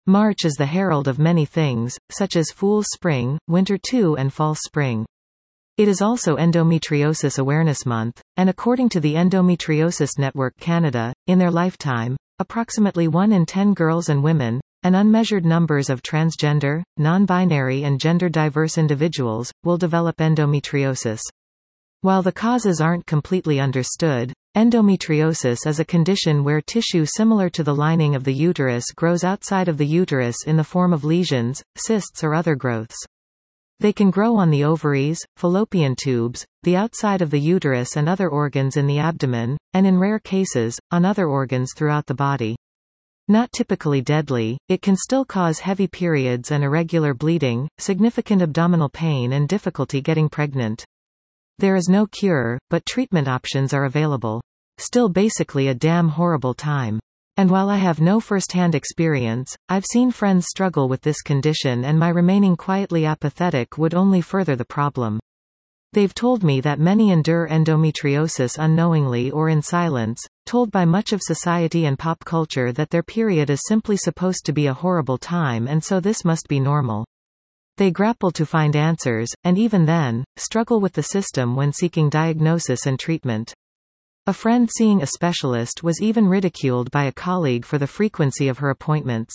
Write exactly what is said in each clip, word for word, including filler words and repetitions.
March is the herald of many things, such as Fool's Spring, Winter two and False Spring. It is also Endometriosis Awareness Month, and according to the Endometriosis Network Canada, in their lifetime, approximately one in ten girls and women, and unmeasured numbers of transgender, non-binary and gender-diverse individuals, will develop endometriosis. While the causes aren't completely understood, endometriosis is a condition where tissue similar to the lining of the uterus grows outside of the uterus in the form of lesions, cysts or other growths. They can grow on the ovaries, fallopian tubes, the outside of the uterus and other organs in the abdomen, and in rare cases, on other organs throughout the body. Not typically deadly, it can still cause heavy periods and irregular bleeding, significant abdominal pain and difficulty getting pregnant. There is no cure, but treatment options are available. Still basically a damn horrible time. And while I have no first-hand experience, I've seen friends struggle with this condition, and my remaining quietly apathetic would only further the problem. They've told me that many endure endometriosis unknowingly or in silence, told by much of society and pop culture that their period is simply supposed to be a horrible time and so this must be normal. They grapple to find answers, and even then, struggle with the system when seeking diagnosis and treatment. A friend seeing a specialist was even ridiculed by a colleague for the frequency of her appointments.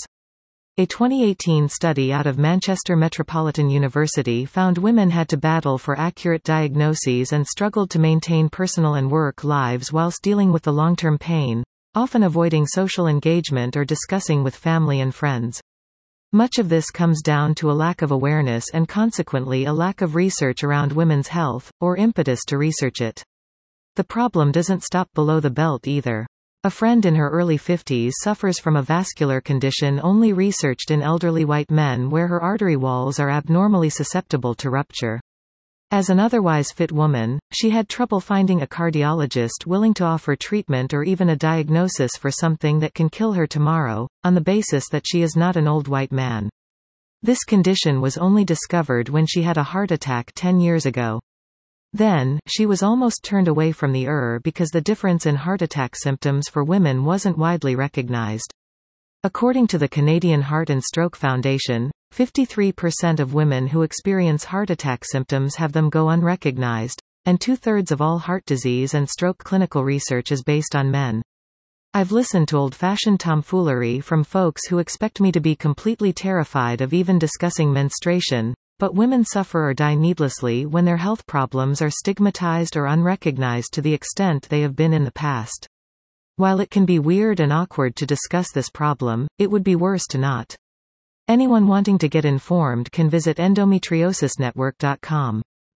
A twenty eighteen study out of Manchester Metropolitan University found women had to battle for accurate diagnoses and struggled to maintain personal and work lives whilst dealing with the long-term pain, often avoiding social engagement or discussing with family and friends. Much of this comes down to a lack of awareness and consequently a lack of research around women's health, or impetus to research it. The problem doesn't stop below the belt either. A friend in her early fifties suffers from a vascular condition only researched in elderly white men where her artery walls are abnormally susceptible to rupture. As an otherwise fit woman, she had trouble finding a cardiologist willing to offer treatment or even a diagnosis for something that can kill her tomorrow, on the basis that she is not an old white man. This condition was only discovered when she had a heart attack ten years ago. Then, she was almost turned away from the E R because the difference in heart attack symptoms for women wasn't widely recognized. According to the Canadian Heart and Stroke Foundation, fifty-three percent of women who experience heart attack symptoms have them go unrecognized, and two-thirds of all heart disease and stroke clinical research is based on men. I've listened to old-fashioned tomfoolery from folks who expect me to be completely terrified of even discussing menstruation, but women suffer or die needlessly when their health problems are stigmatized or unrecognized to the extent they have been in the past. While it can be weird and awkward to discuss this problem, it would be worse to not. Anyone wanting to get informed can visit endometriosisnetwork dot com.